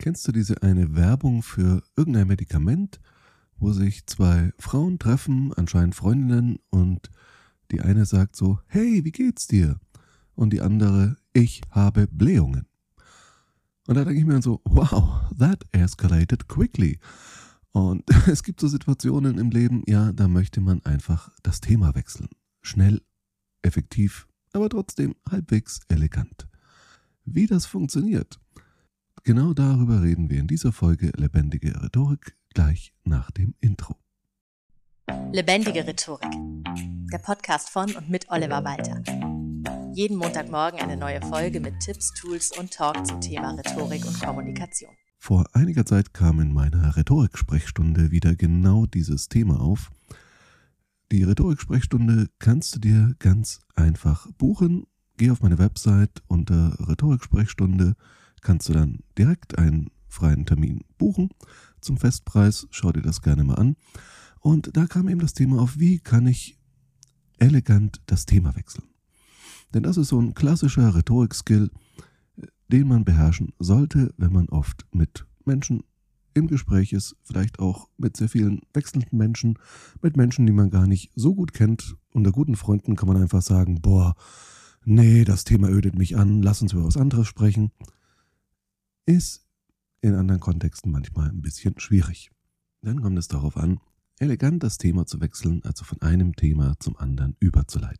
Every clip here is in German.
Kennst du diese eine Werbung für irgendein Medikament, wo sich zwei Frauen treffen, anscheinend Freundinnen, und die eine sagt so, hey, wie geht's dir? Und die andere, ich habe Blähungen. Und da denke ich mir dann so, wow, that escalated quickly. Und es gibt so Situationen im Leben, ja, da möchte man einfach das Thema wechseln. Schnell, effektiv, aber trotzdem halbwegs elegant. Wie das funktioniert, genau darüber reden wir in dieser Folge Lebendige Rhetorik gleich nach dem Intro. Lebendige Rhetorik, der Podcast von und mit Oliver Walter. Jeden Montagmorgen eine neue Folge mit Tipps, Tools und Talk zum Thema Rhetorik und Kommunikation. Vor einiger Zeit kam in meiner Rhetorik-Sprechstunde wieder genau dieses Thema auf. Die Rhetorik-Sprechstunde kannst du dir ganz einfach buchen. Geh auf meine Website unter Rhetorik-Sprechstunde, kannst du dann direkt einen freien Termin buchen zum Festpreis. Schau dir das gerne mal an. Und da kam eben das Thema auf, wie kann ich elegant das Thema wechseln. Denn das ist so ein klassischer Rhetorik-Skill, den man beherrschen sollte, wenn man oft mit Menschen im Gespräch ist, vielleicht auch mit sehr vielen wechselnden Menschen, mit Menschen, die man gar nicht so gut kennt. Unter guten Freunden kann man einfach sagen, boah, nee, das Thema ödet mich an, lass uns über was anderes sprechen. Ist in anderen Kontexten manchmal ein bisschen schwierig. Dann kommt es darauf an, elegant das Thema zu wechseln, also von einem Thema zum anderen überzuleiten.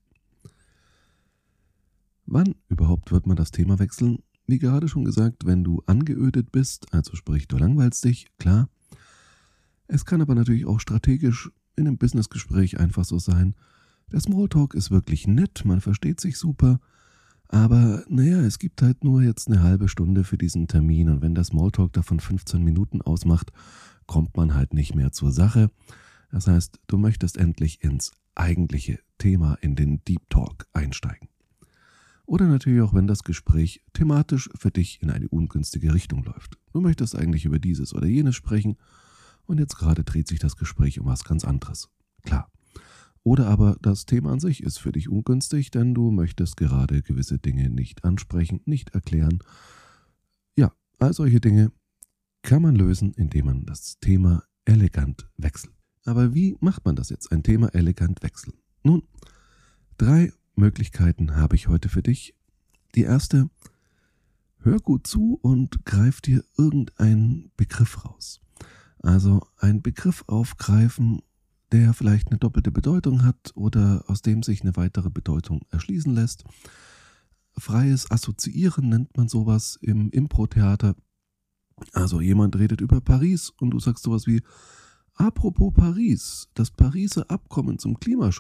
Wann überhaupt wird man das Thema wechseln? Wie gerade schon gesagt, wenn du angeödet bist, also sprich du langweilst dich, klar. Es kann aber natürlich auch strategisch in einem Businessgespräch einfach so sein, der Smalltalk ist wirklich nett, man versteht sich super, aber naja, es gibt halt nur jetzt eine halbe Stunde für diesen Termin und wenn der Smalltalk davon 15 Minuten ausmacht, kommt man halt nicht mehr zur Sache. Das heißt, du möchtest endlich ins eigentliche Thema, in den Deep Talk einsteigen. Oder natürlich auch, wenn das Gespräch thematisch für dich in eine ungünstige Richtung läuft. Du möchtest eigentlich über dieses oder jenes sprechen und jetzt gerade dreht sich das Gespräch um was ganz anderes. Klar. Oder aber das Thema an sich ist für dich ungünstig, denn du möchtest gerade gewisse Dinge nicht ansprechen, nicht erklären. Ja, all solche Dinge kann man lösen, indem man das Thema elegant wechselt. Aber wie macht man das jetzt, ein Thema elegant wechseln? Nun, 3 Möglichkeiten habe ich heute für dich. Die erste, hör gut zu und greif dir irgendeinen Begriff raus. Also einen Begriff aufgreifen, der vielleicht eine doppelte Bedeutung hat oder aus dem sich eine weitere Bedeutung erschließen lässt. Freies Assoziieren nennt man sowas im Impro-Theater. Also jemand redet über Paris und du sagst sowas wie, apropos Paris, das Pariser Abkommen zum Klimaschutz, ...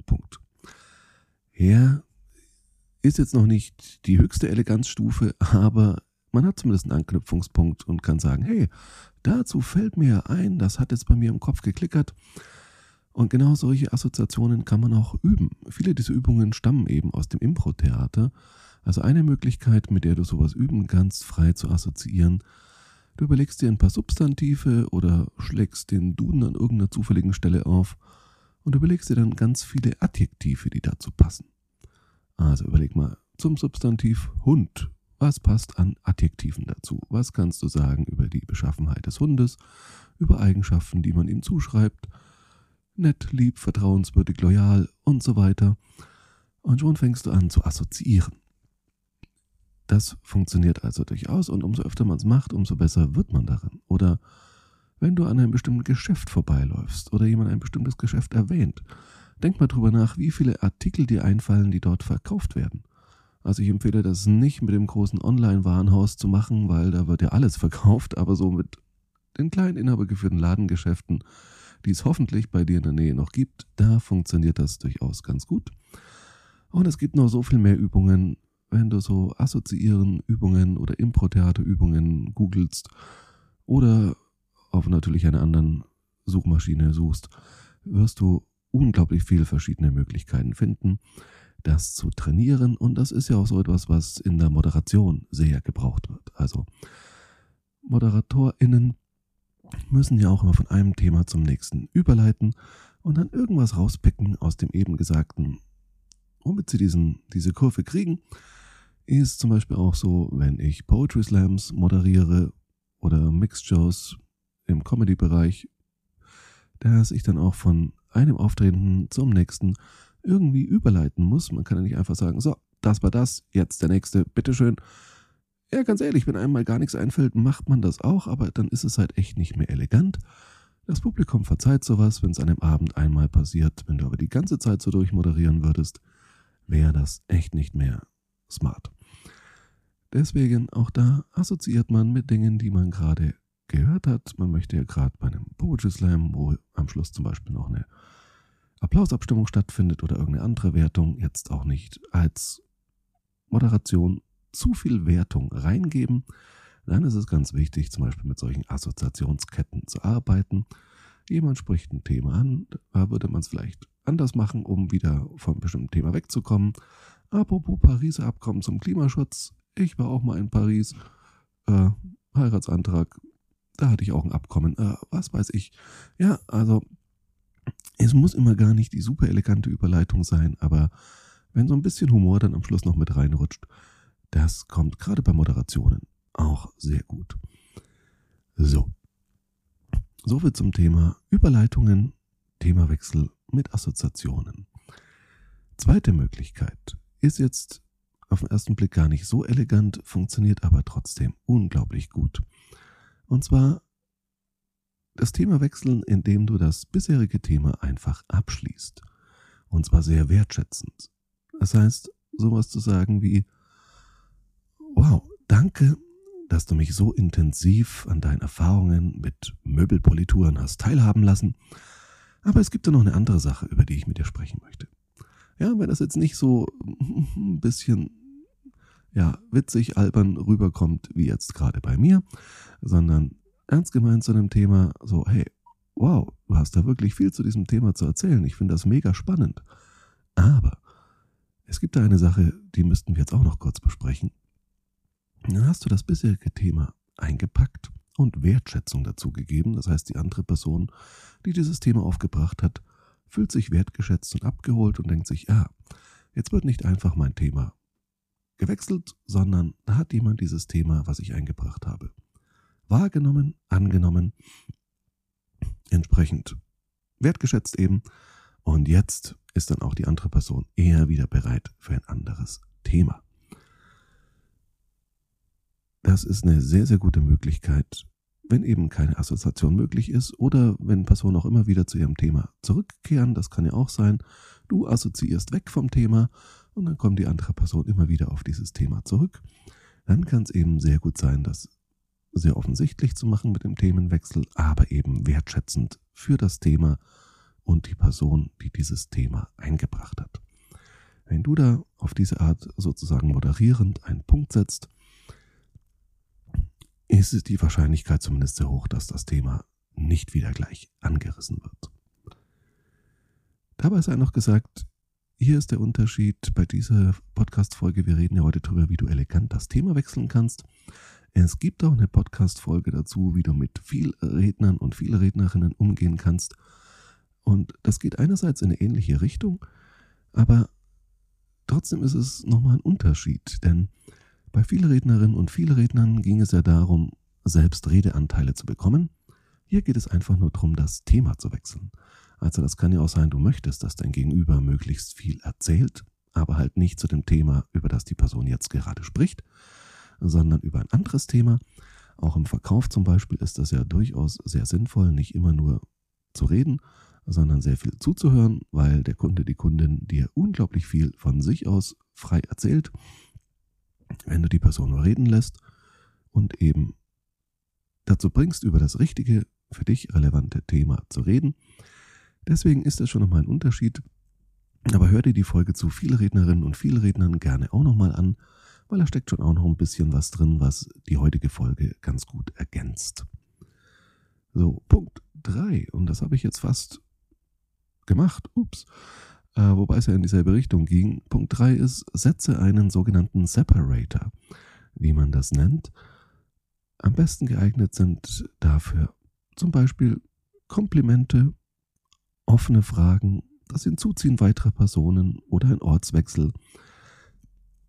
Ja, ist jetzt noch nicht die höchste Eleganzstufe, aber man hat zumindest einen Anknüpfungspunkt und kann sagen, hey, dazu fällt mir ein, das hat jetzt bei mir im Kopf geklickert. Und genau solche Assoziationen kann man auch üben. Viele dieser Übungen stammen eben aus dem Impro-Theater. Also eine Möglichkeit, mit der du sowas üben kannst, frei zu assoziieren. Du überlegst dir ein paar Substantive oder schlägst den Duden an irgendeiner zufälligen Stelle auf und überlegst dir dann ganz viele Adjektive, die dazu passen. Also überleg mal zum Substantiv Hund. Was passt an Adjektiven dazu? Was kannst du sagen über die Beschaffenheit des Hundes, über Eigenschaften, die man ihm zuschreibt? Nett, lieb, vertrauenswürdig, loyal und so weiter. Und schon fängst du an zu assoziieren. Das funktioniert also durchaus und umso öfter man es macht, umso besser wird man darin. Oder wenn du an einem bestimmten Geschäft vorbeiläufst oder jemand ein bestimmtes Geschäft erwähnt, denk mal drüber nach, wie viele Artikel dir einfallen, die dort verkauft werden. Also ich empfehle das nicht mit dem großen Online-Warenhaus zu machen, weil da wird ja alles verkauft, aber so mit den kleinen inhabergeführten Ladengeschäften, die es hoffentlich bei dir in der Nähe noch gibt, da funktioniert das durchaus ganz gut. Und es gibt noch so viel mehr Übungen, wenn du so assoziieren Übungen oder Impro-Theater-Übungen googelst oder auf natürlich einer anderen Suchmaschine suchst, wirst du unglaublich viele verschiedene Möglichkeiten finden, das zu trainieren. Und das ist ja auch so etwas, was in der Moderation sehr gebraucht wird. Also ModeratorInnen müssen ja auch immer von einem Thema zum nächsten überleiten und dann irgendwas rauspicken aus dem eben Gesagten. Womit sie diese Kurve kriegen, ist zum Beispiel auch so, wenn ich Poetry Slams moderiere oder Mixed-Shows im Comedy-Bereich, dass ich dann auch von einem Auftreten zum nächsten irgendwie überleiten muss. Man kann ja nicht einfach sagen, so, das war das, jetzt der nächste, bitteschön. Ja, ganz ehrlich, wenn einem mal gar nichts einfällt, macht man das auch, aber dann ist es halt echt nicht mehr elegant. Das Publikum verzeiht sowas, wenn es an einem Abend einmal passiert. Wenn du aber die ganze Zeit so durchmoderieren würdest, wäre das echt nicht mehr smart. Deswegen auch da assoziiert man mit Dingen, die man gerade gehört hat. Man möchte ja gerade bei einem Poetry Slam, wo am Schluss zum Beispiel noch eine Applausabstimmung stattfindet oder irgendeine andere Wertung, jetzt auch nicht als Moderation zu viel Wertung reingeben. Dann ist es ganz wichtig, zum Beispiel mit solchen Assoziationsketten zu arbeiten. Jemand spricht ein Thema an, da würde man es vielleicht anders machen, um wieder von einem bestimmten Thema wegzukommen. Apropos Pariser Abkommen zum Klimaschutz. Ich war auch mal in Paris. Heiratsantrag, da hatte ich auch ein Abkommen. Was weiß ich. Ja, also es muss immer gar nicht die super elegante Überleitung sein, aber wenn so ein bisschen Humor dann am Schluss noch mit reinrutscht, das kommt gerade bei Moderationen auch sehr gut. So viel zum Thema Überleitungen, Themawechsel mit Assoziationen. Zweite Möglichkeit ist jetzt auf den ersten Blick gar nicht so elegant, funktioniert aber trotzdem unglaublich gut. Und zwar das Thema wechseln, indem du das bisherige Thema einfach abschließt. Und zwar sehr wertschätzend. Das heißt, sowas zu sagen wie: Wow, danke, dass du mich so intensiv an deinen Erfahrungen mit Möbelpolituren hast teilhaben lassen. Aber es gibt da noch eine andere Sache, über die ich mit dir sprechen möchte. Ja, wenn das jetzt nicht so ein bisschen witzig, albern rüberkommt, wie jetzt gerade bei mir, sondern ernst gemeint zu einem Thema, so, hey, wow, du hast da wirklich viel zu diesem Thema zu erzählen. Ich finde das mega spannend. Aber es gibt da eine Sache, die müssten wir jetzt auch noch kurz besprechen. Dann hast du das bisherige Thema eingepackt und Wertschätzung dazu gegeben. Das heißt, die andere Person, die dieses Thema aufgebracht hat, fühlt sich wertgeschätzt und abgeholt und denkt sich, ja, jetzt wird nicht einfach mein Thema gewechselt, sondern da hat jemand dieses Thema, was ich eingebracht habe, wahrgenommen, angenommen, entsprechend wertgeschätzt eben. Und jetzt ist dann auch die andere Person eher wieder bereit für ein anderes Thema. Das ist eine sehr, sehr gute Möglichkeit, wenn eben keine Assoziation möglich ist oder wenn Personen auch immer wieder zu ihrem Thema zurückkehren. Das kann ja auch sein. Du assoziierst weg vom Thema und dann kommt die andere Person immer wieder auf dieses Thema zurück. Dann kann es eben sehr gut sein, das sehr offensichtlich zu machen mit dem Themenwechsel, aber eben wertschätzend für das Thema und die Person, die dieses Thema eingebracht hat. Wenn du da auf diese Art sozusagen moderierend einen Punkt setzt, ist es die Wahrscheinlichkeit zumindest sehr hoch, dass das Thema nicht wieder gleich angerissen wird. Dabei sei noch gesagt, hier ist der Unterschied bei dieser Podcast-Folge. Wir reden ja heute darüber, wie du elegant das Thema wechseln kannst. Es gibt auch eine Podcast-Folge dazu, wie du mit vielen Rednern und vielen Rednerinnen umgehen kannst. Und das geht einerseits in eine ähnliche Richtung, aber trotzdem ist es nochmal ein Unterschied, denn bei vielen Rednerinnen und vielen Rednern ging es ja darum, selbst Redeanteile zu bekommen. Hier geht es einfach nur darum, das Thema zu wechseln. Also das kann ja auch sein, du möchtest, dass dein Gegenüber möglichst viel erzählt, aber halt nicht zu dem Thema, über das die Person jetzt gerade spricht, sondern über ein anderes Thema. Auch im Verkauf zum Beispiel ist das ja durchaus sehr sinnvoll, nicht immer nur zu reden, sondern sehr viel zuzuhören, weil der Kunde, die Kundin dir unglaublich viel von sich aus frei erzählt, wenn du die Person nur reden lässt und eben dazu bringst, über das richtige, für dich relevante Thema zu reden. Deswegen ist das schon nochmal ein Unterschied. Aber hör dir die Folge zu viele Rednerinnen und viele Rednern gerne auch nochmal an, weil da steckt schon auch noch ein bisschen was drin, was die heutige Folge ganz gut ergänzt. So, Punkt 3. Und das habe ich jetzt fast gemacht. Wobei es ja in dieselbe Richtung ging. Punkt 3 ist, setze einen sogenannten Separator, wie man das nennt. Am besten geeignet sind dafür zum Beispiel Komplimente, offene Fragen, das Hinzuziehen weiterer Personen oder ein Ortswechsel.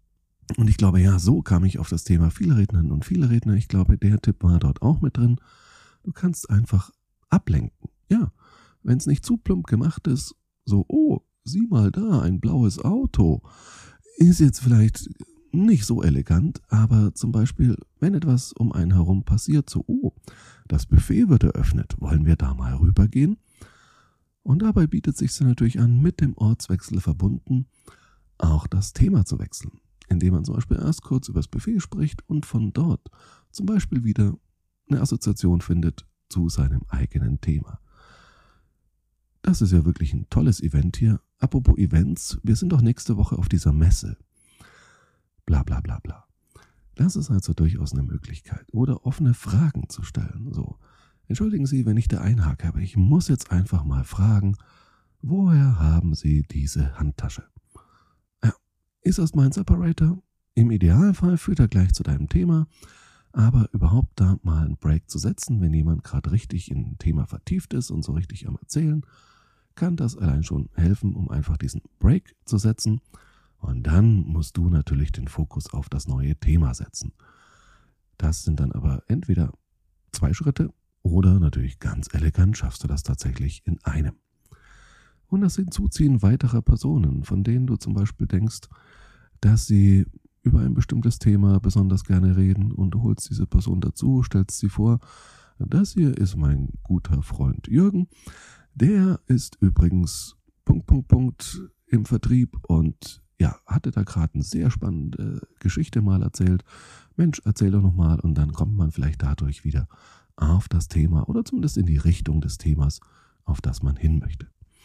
Und ich glaube, ja, so kam ich auf das Thema viele Rednerinnen und viele Redner. Ich glaube, der Tipp war dort auch mit drin. Du kannst einfach ablenken. Ja, wenn es nicht zu plump gemacht ist, so, oh, sieh mal da, ein blaues Auto, ist jetzt vielleicht nicht so elegant, aber zum Beispiel, wenn etwas um einen herum passiert, so, oh, das Buffet wird eröffnet, wollen wir da mal rübergehen? Und dabei bietet es sich natürlich an, mit dem Ortswechsel verbunden, auch das Thema zu wechseln, indem man zum Beispiel erst kurz über das Buffet spricht und von dort zum Beispiel wieder eine Assoziation findet zu seinem eigenen Thema. Das ist ja wirklich ein tolles Event hier. Apropos Events, wir sind doch nächste Woche auf dieser Messe. Bla bla bla bla. Das ist also durchaus eine Möglichkeit. Oder offene Fragen zu stellen. So, entschuldigen Sie, wenn ich da einhake, aber ich muss jetzt einfach mal fragen, woher haben Sie diese Handtasche? Ja, ist das mein Separator? Im Idealfall führt er gleich zu deinem Thema, aber überhaupt da mal einen Break zu setzen, wenn jemand gerade richtig in ein Thema vertieft ist und so richtig am Erzählen, kann das allein schon helfen, um einfach diesen Break zu setzen. Und dann musst du natürlich den Fokus auf das neue Thema setzen. Das sind dann aber entweder 2 Schritte oder natürlich ganz elegant schaffst du das tatsächlich in einem. Und das Hinzuziehen weiterer Personen, von denen du zum Beispiel denkst, dass sie über ein bestimmtes Thema besonders gerne reden und du holst diese Person dazu, stellst sie vor. Das hier ist mein guter Freund Jürgen. Der ist übrigens ... im Vertrieb und ja, hatte da gerade eine sehr spannende Geschichte mal erzählt. Mensch, erzähl doch nochmal und dann kommt man vielleicht dadurch wieder auf das Thema oder zumindest in die Richtung des Themas, auf das man hin möchte.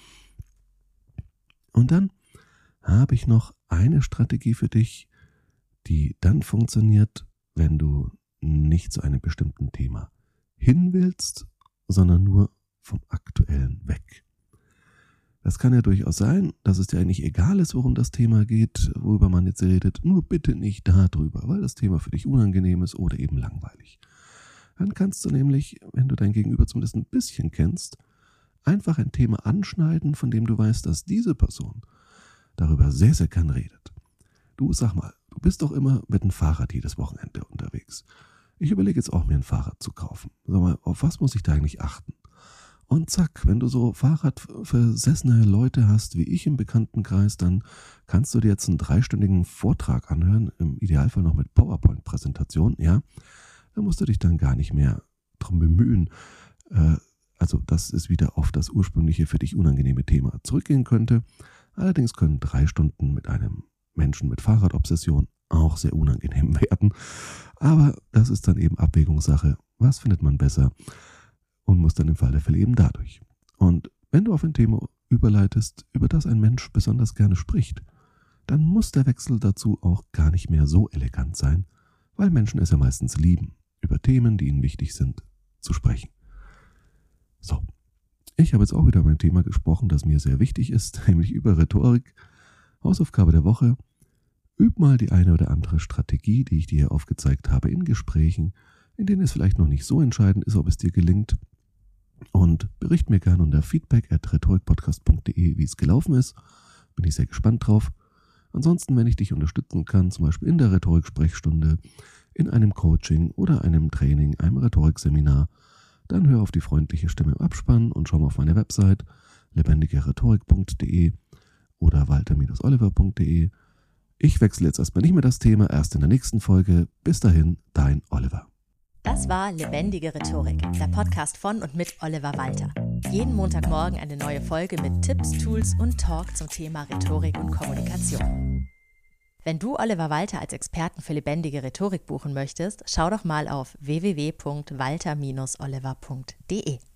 Und dann habe ich noch eine Strategie für dich, die dann funktioniert, wenn du nicht zu einem bestimmten Thema hin willst, sondern nur vom Aktuellen weg. Das kann ja durchaus sein, dass es dir eigentlich egal ist, worum das Thema geht, worüber man jetzt redet, nur bitte nicht darüber, weil das Thema für dich unangenehm ist oder eben langweilig. Dann kannst du nämlich, wenn du dein Gegenüber zumindest ein bisschen kennst, einfach ein Thema anschneiden, von dem du weißt, dass diese Person darüber sehr, sehr gern redet. Du, sag mal, du bist doch immer mit dem Fahrrad jedes Wochenende unterwegs. Ich überlege jetzt auch, mir ein Fahrrad zu kaufen. Sag mal, auf was muss ich da eigentlich achten? Und zack, wenn du so fahrradversessene Leute hast, wie ich im Bekanntenkreis, dann kannst du dir jetzt einen 3-stündigen Vortrag anhören, im Idealfall noch mit PowerPoint-Präsentation, ja. Da musst du dich dann gar nicht mehr drum bemühen. Also, dass es wieder auf das ursprüngliche, für dich unangenehme Thema zurückgehen könnte. Allerdings können 3 Stunden mit einem Menschen mit Fahrradobsession auch sehr unangenehm werden. Aber das ist dann eben Abwägungssache. Was findet man besser? Und muss dann im Fall der Fälle eben dadurch. Und wenn du auf ein Thema überleitest, über das ein Mensch besonders gerne spricht, dann muss der Wechsel dazu auch gar nicht mehr so elegant sein, weil Menschen es ja meistens lieben, über Themen, die ihnen wichtig sind, zu sprechen. So, ich habe jetzt auch wieder über ein Thema gesprochen, das mir sehr wichtig ist, nämlich über Rhetorik. Hausaufgabe der Woche: Üb mal die eine oder andere Strategie, die ich dir hier aufgezeigt habe, in Gesprächen, in denen es vielleicht noch nicht so entscheidend ist, ob es dir gelingt. Und bericht mir gerne unter feedback@rhetorikpodcast.de, wie es gelaufen ist. Bin ich sehr gespannt drauf. Ansonsten, wenn ich dich unterstützen kann, zum Beispiel in der Rhetorik-Sprechstunde, in einem Coaching oder einem Training, einem Rhetorikseminar, dann hör auf die freundliche Stimme im Abspann und schau mal auf meine Website lebendigerrhetorik.de oder walter-oliver.de. Ich wechsle jetzt erstmal nicht mehr das Thema, erst in der nächsten Folge. Bis dahin, dein Oliver. Das war Lebendige Rhetorik, der Podcast von und mit Oliver Walter. Jeden Montagmorgen eine neue Folge mit Tipps, Tools und Talk zum Thema Rhetorik und Kommunikation. Wenn du Oliver Walter als Experten für lebendige Rhetorik buchen möchtest, schau doch mal auf www.walter-oliver.de.